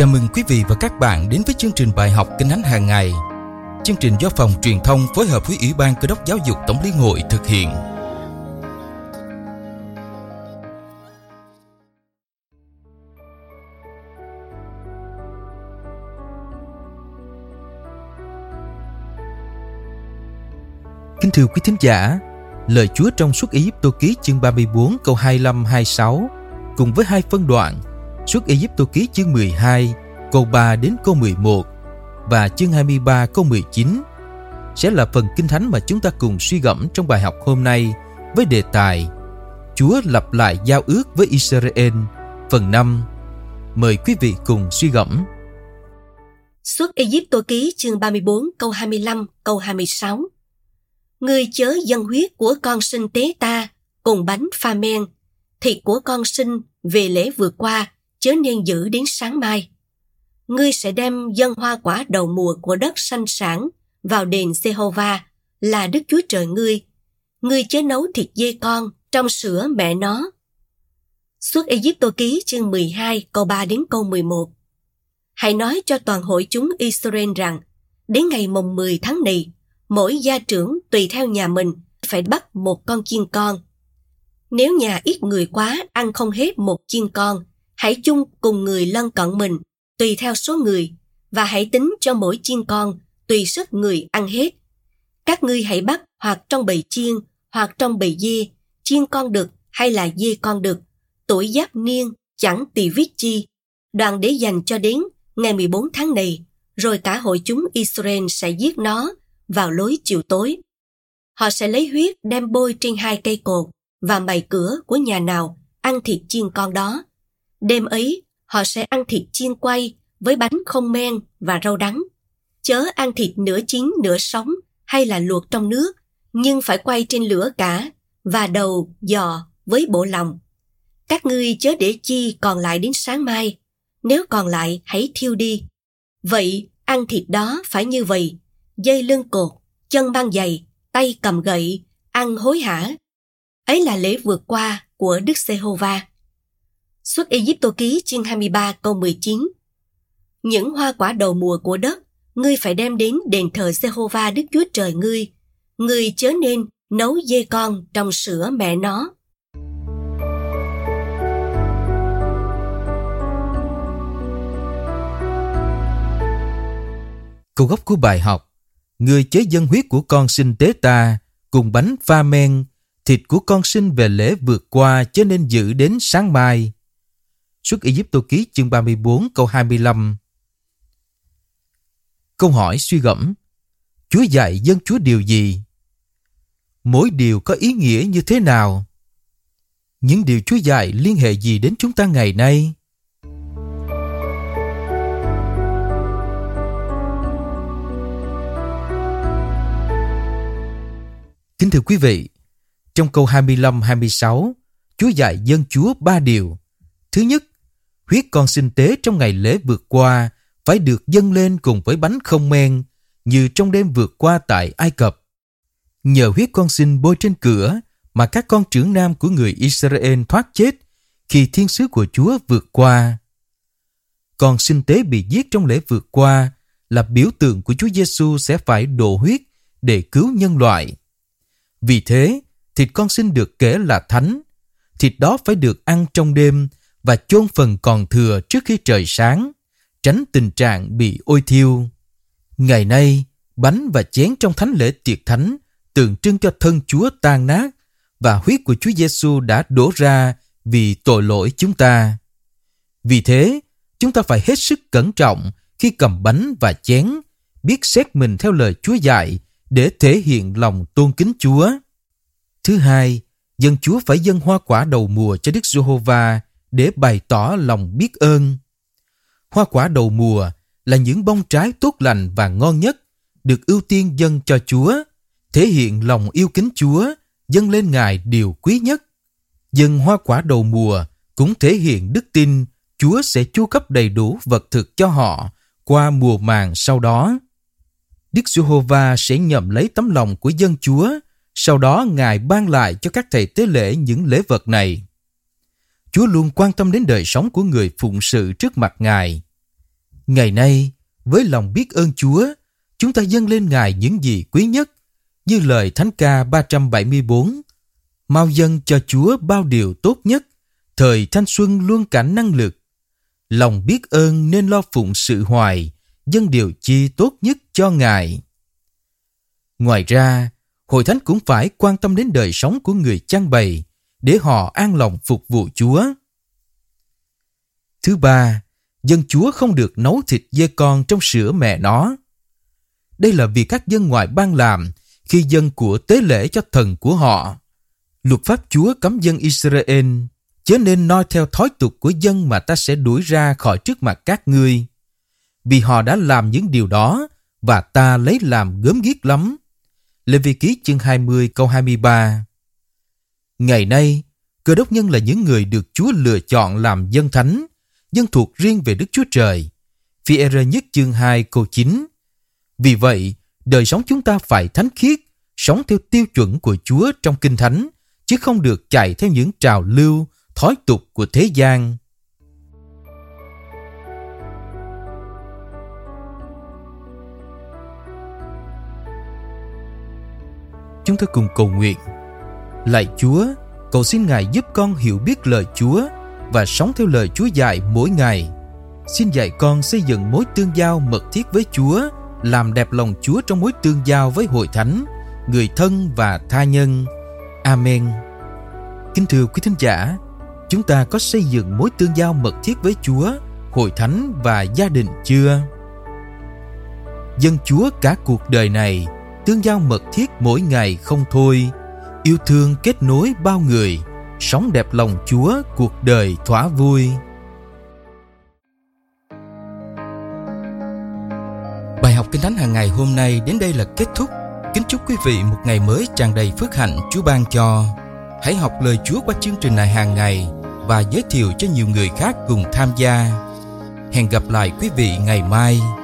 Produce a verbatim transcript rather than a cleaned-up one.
Chào mừng quý vị và các bạn đến với chương trình bài học Kinh Thánh hàng ngày. Chương trình do Phòng Truyền thông phối hợp với Ủy ban Cơ đốc Giáo dục Tổng Liên hội thực hiện. Kính thưa quý thính giả, lời Chúa trong Xuất Ê-díp-tô ký chương ba mươi bốn câu hai mươi lăm hai mươi sáu cùng với hai phân đoạn Xuất Ê-díp-tô ký chương mười hai câu ba đến câu mười một và chương hai mươi ba câu mười chín sẽ là phần Kinh Thánh mà chúng ta cùng suy gẫm trong bài học hôm nay với đề tài Chúa lặp lại giao ước với Israel phần năm. Mời quý vị cùng suy gẫm. Xuất Ê-díp-tô ký chương ba mươi bốn câu hai mươi lăm câu hai mươi sáu. Ngươi chớ dâng huyết của con sinh tế ta cùng bánh pha men, thịt của con sinh về lễ vừa qua chớ nên giữ đến sáng mai. Ngươi sẽ đem dâng hoa quả đầu mùa của đất sanh sản vào đền Giê-hô-va là Đức Chúa Trời ngươi. Ngươi chớ nấu thịt dê con trong sữa mẹ nó. Xuất Ê-díp-tô ký chương mười hai câu ba đến câu mười một. Hãy nói cho toàn hội chúng Israel rằng, đến ngày mồng mười tháng này, mỗi gia trưởng tùy theo nhà mình phải bắt một con chiên con. Nếu nhà ít người quá ăn không hết một chiên con, hãy chung cùng người lân cận mình tùy theo số người, và hãy tính cho mỗi chiên con tùy sức người ăn hết. Các ngươi hãy bắt hoặc trong bầy chiên hoặc trong bầy dê, chiên con đực hay là dê con đực, tuổi giáp niên chẳng tỳ vít chi, đoàn để dành cho đến ngày mười bốn tháng này, rồi cả hội chúng Israel sẽ giết nó vào lối chiều tối. Họ sẽ lấy huyết đem bôi trên hai cây cột và mày cửa của nhà nào ăn thịt chiên con đó. Đêm ấy, họ sẽ ăn thịt chiên quay với bánh không men và rau đắng. Chớ ăn thịt nửa chín nửa sống hay là luộc trong nước, nhưng phải quay trên lửa cả, và đầu, giò với bộ lòng. Các ngươi chớ để chi còn lại đến sáng mai, nếu còn lại hãy thiêu đi. Vậy, ăn thịt đó phải như vậy, dây lưng cột, chân mang giày, tay cầm gậy, ăn hối hả. Ấy là lễ vượt qua của Đức Giê-hô-va. Xuất Ê-díp-tô ký chương hai mươi ba câu mười chín. Những hoa quả đầu mùa của đất, ngươi phải đem đến đền thờ Giê-hô-va Đức Chúa Trời ngươi. Ngươi chớ nên nấu dê con trong sữa mẹ nó. Câu gốc của bài học: Ngươi chớ dâng huyết của con sinh tế ta cùng bánh pha men, thịt của con sinh về lễ vượt qua chớ nên giữ đến sáng mai. Xuất Ê-díp-tô ký chương ba mươi bốn câu hai mươi lăm. Câu hỏi suy gẫm: Chúa dạy dân Chúa điều gì? Mỗi điều có ý nghĩa như thế nào? Những điều Chúa dạy liên hệ gì đến chúng ta ngày nay? Kính thưa quý vị, trong câu hai mươi lăm hai mươi sáu, Chúa dạy dân Chúa ba điều. Thứ nhất, huyết con sinh tế trong ngày lễ vượt qua phải được dâng lên cùng với bánh không men, như trong đêm vượt qua tại Ai Cập. Nhờ huyết con sinh bôi trên cửa mà các con trưởng nam của người Israel thoát chết khi thiên sứ của Chúa vượt qua. Con sinh tế bị giết trong lễ vượt qua là biểu tượng của Chúa Giêsu sẽ phải đổ huyết để cứu nhân loại. Vì thế, thịt con sinh được kể là thánh. Thịt đó phải được ăn trong đêm và chôn phần còn thừa trước khi trời sáng, tránh tình trạng bị ôi thiêu. Ngày nay, bánh và chén trong thánh lễ tiệc thánh tượng trưng cho thân Chúa tan nát và huyết của Chúa Giêsu đã đổ ra vì tội lỗi chúng ta. Vì thế, chúng ta phải hết sức cẩn trọng khi cầm bánh và chén, biết xét mình theo lời Chúa dạy để thể hiện lòng tôn kính Chúa. Thứ hai, dân Chúa phải dâng hoa quả đầu mùa cho Đức Giê-hô-va để bày tỏ lòng biết ơn. Hoa quả đầu mùa là những bông trái tốt lành và ngon nhất, được ưu tiên dâng cho Chúa, thể hiện lòng yêu kính Chúa, dâng lên Ngài điều quý nhất. Dâng hoa quả đầu mùa cũng thể hiện đức tin Chúa sẽ chu cấp đầy đủ vật thực cho họ qua mùa màng sau đó. Đức Giê-hô-va sẽ nhậm lấy tấm lòng của dân Chúa, sau đó Ngài ban lại cho các thầy tế lễ những lễ vật này. Chúa luôn quan tâm đến đời sống của người phụng sự trước mặt Ngài. Ngày nay, với lòng biết ơn Chúa, chúng ta dâng lên Ngài những gì quý nhất, như lời Thánh ca ba trăm bảy mươi bốn. Mau dâng cho Chúa bao điều tốt nhất, thời thanh xuân luôn cả năng lực. Lòng biết ơn nên lo phụng sự hoài, dâng điều chi tốt nhất cho Ngài. Ngoài ra, Hội Thánh cũng phải quan tâm đến đời sống của người chan bày, để họ an lòng phục vụ Chúa. Thứ ba, dân Chúa không được nấu thịt dê con trong sữa mẹ nó. Đây là vì các dân ngoại bang làm khi dâng của tế lễ cho thần của họ. Luật pháp Chúa cấm dân Israel chớ nên noi theo thói tục của dân mà ta sẽ đuổi ra khỏi trước mặt các ngươi. Vì họ đã làm những điều đó và ta lấy làm gớm ghiếc lắm. Lê Vi Ký chương hai mươi câu hai mươi ba. Ngày nay, Cơ Đốc nhân là những người được Chúa lựa chọn làm dân thánh, dân thuộc riêng về Đức Chúa Trời. Phi-e-rơ nhất chương hai câu chín. Vì vậy, đời sống chúng ta phải thánh khiết, sống theo tiêu chuẩn của Chúa trong Kinh Thánh, chứ không được chạy theo những trào lưu, thói tục của thế gian. Chúng ta cùng cầu nguyện. Lạy Chúa, cầu xin Ngài giúp con hiểu biết lời Chúa và sống theo lời Chúa dạy mỗi ngày. Xin dạy con xây dựng mối tương giao mật thiết với Chúa, làm đẹp lòng Chúa trong mối tương giao với Hội Thánh, người thân và tha nhân. Amen. Kính thưa quý thính giả, chúng ta có xây dựng mối tương giao mật thiết với Chúa, Hội Thánh và gia đình chưa? Dân Chúa cả cuộc đời này, tương giao mật thiết mỗi ngày không thôi, yêu thương kết nối bao người, sống đẹp lòng Chúa, cuộc đời thỏa vui. Bài học Kinh Thánh hàng ngày hôm nay đến đây là kết thúc. Kính chúc quý vị một ngày mới tràn đầy phước hạnh Chúa ban cho. Hãy học lời Chúa qua chương trình này hàng ngày và giới thiệu cho nhiều người khác cùng tham gia. Hẹn gặp lại quý vị ngày mai.